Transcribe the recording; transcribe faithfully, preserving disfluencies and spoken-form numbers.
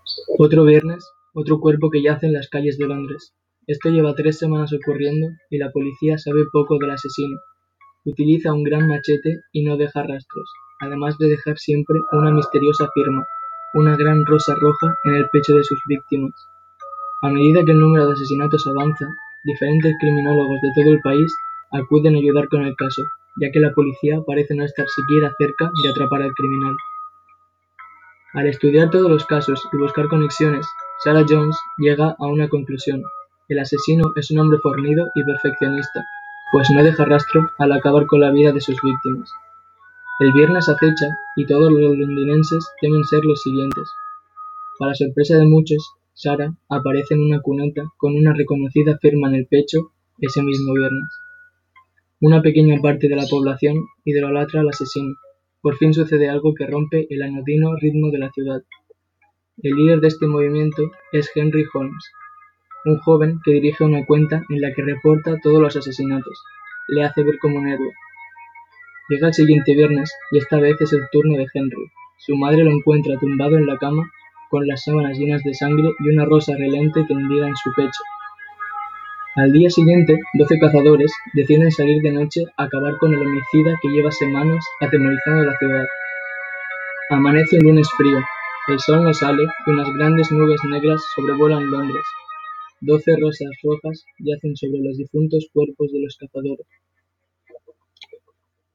Otro viernes, otro cuerpo que yace en las calles de Londres. Esto lleva tres semanas ocurriendo y la policía sabe poco del asesino. Utiliza un gran machete y no deja rastros, además de dejar siempre una misteriosa firma, una gran rosa roja en el pecho de sus víctimas. A medida que el número de asesinatos avanza, diferentes criminólogos de todo el país acuden a ayudar con el caso, ya que la policía parece no estar siquiera cerca de atrapar al criminal. Al estudiar todos los casos y buscar conexiones, Sarah Jones llega a una conclusión: el asesino es un hombre fornido y perfeccionista, pues no deja rastro al acabar con la vida de sus víctimas. El viernes acecha y todos los londinenses temen ser los siguientes. Para sorpresa de muchos, Sarah aparece en una cuneta con una reconocida firma en el pecho ese mismo viernes. Una pequeña parte de la población idolatra al asesino. Por fin sucede algo que rompe el anodino ritmo de la ciudad. El líder de este movimiento es Henry Holmes, un joven que dirige una cuenta en la que reporta todos los asesinatos. Le hace ver como un héroe. Llega el siguiente viernes y esta vez es el turno de Henry. Su madre lo encuentra tumbado en la cama con las sábanas llenas de sangre y una rosa relente tendida en su pecho. Al día siguiente, doce cazadores deciden salir de noche a acabar con el homicida que lleva semanas atemorizando la ciudad. Amanece un lunes frío, el sol no sale y unas grandes nubes negras sobrevuelan Londres. Doce rosas rojas yacen sobre los difuntos cuerpos de los cazadores.